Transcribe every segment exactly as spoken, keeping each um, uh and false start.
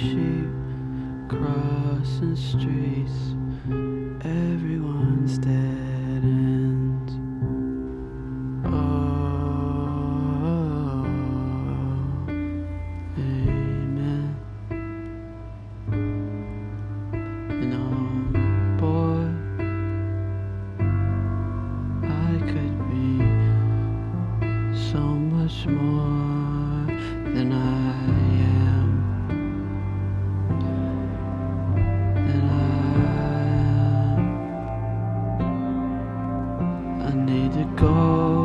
sheep crossing streets, everyone's dead ends. Oh, amen. And oh boy, I could be so much more than I am, than I am. I need to go.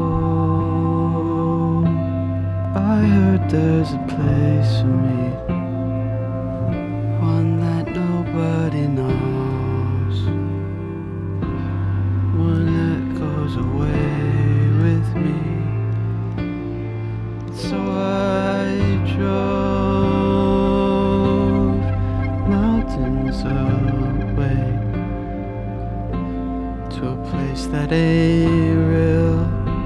I heard there's a place for me, one that nobody knows, one that goes away with me. So I drove mountains away to a place that ain't real,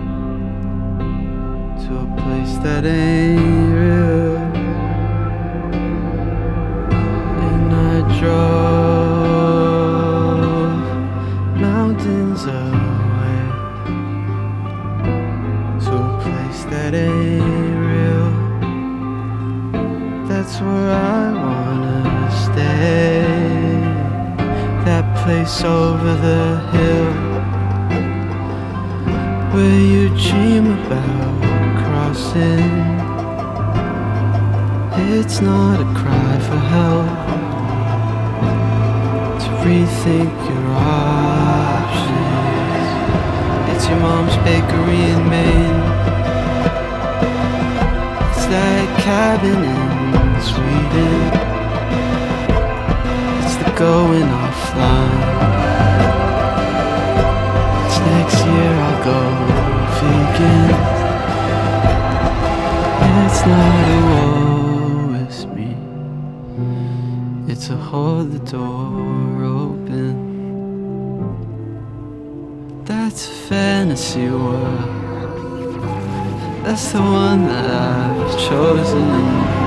to a place that ain't real. And I drove mountains away to a place that ain't real. That's where I wanna stay, that place over the hill, where you dream about crossing. It's not a cry for help, to rethink your options. It's your mom's bakery in Maine, it's that cabin in Sweden, it's the going offline. It's next year I'll go vegan. It's not a woe, it's me. It's a hold the door open. That's a fantasy world, that's the one that I've chosen.